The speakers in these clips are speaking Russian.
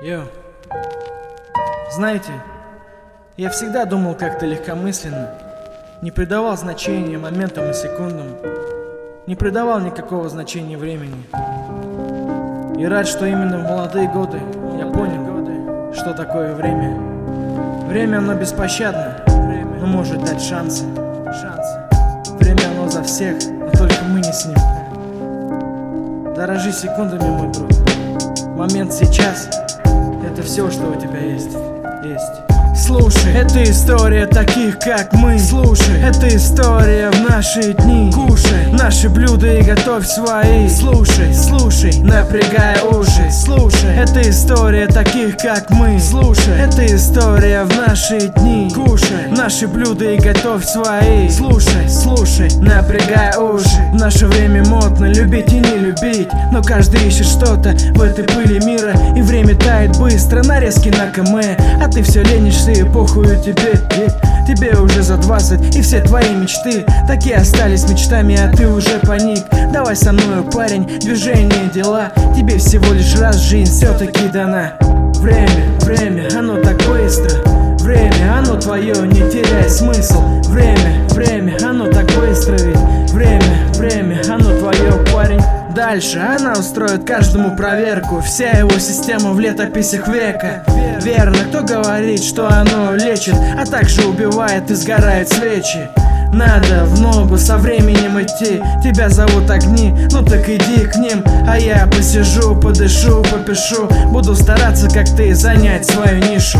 Йо. Знаете, я всегда думал как-то легкомысленно, не придавал значения моментам и секундам, не придавал никакого значения времени. И рад, что именно в молодые годы я понял, что такое время. Время, оно беспощадно, но может дать шансы. Время, оно за всех, но только мы не с ним. Дорожи секундами, мой друг. Момент сейчас — это все, что у тебя есть. Слушай, это история таких, как мы. Слушай, это история в наши дни. Кушай наши блюда и готовь свои. Слушай, напрягая уши. Слушай, это история таких, как мы. Слушай, это история в наши дни. Кушай наши блюда и готовь свои. Слушай, напрягая уши. В наше время модно любить и не любить, но каждый ищет что-то в этой пыли мира. И время тает быстро, нарезки на км. А ты все ленишься и похую тебе. Тебе уже за 20, и все твои мечты такие остались мечтами, а ты уже паник. Давай со мною, парень, движение, дела. Тебе всего лишь раз жизнь все-таки дана. Время, оно так быстро. Время, оно твое, не теряй смысл. Время, оно так быстро ведь. Время, оно твое, парень. Дальше она устроит каждому проверку. Вся его система в летописях века. Верно, кто говорит, что оно лечит, а также убивает и сгорает свечи. Надо в ногу со временем идти. Тебя зовут огни, ну так иди к ним. А я посижу, подышу, попишу. Буду стараться, как ты, занять свою нишу.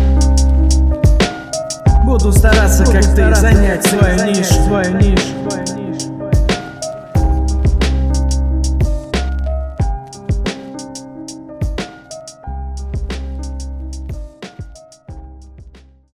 Буду стараться, как ты, занять свою нишу.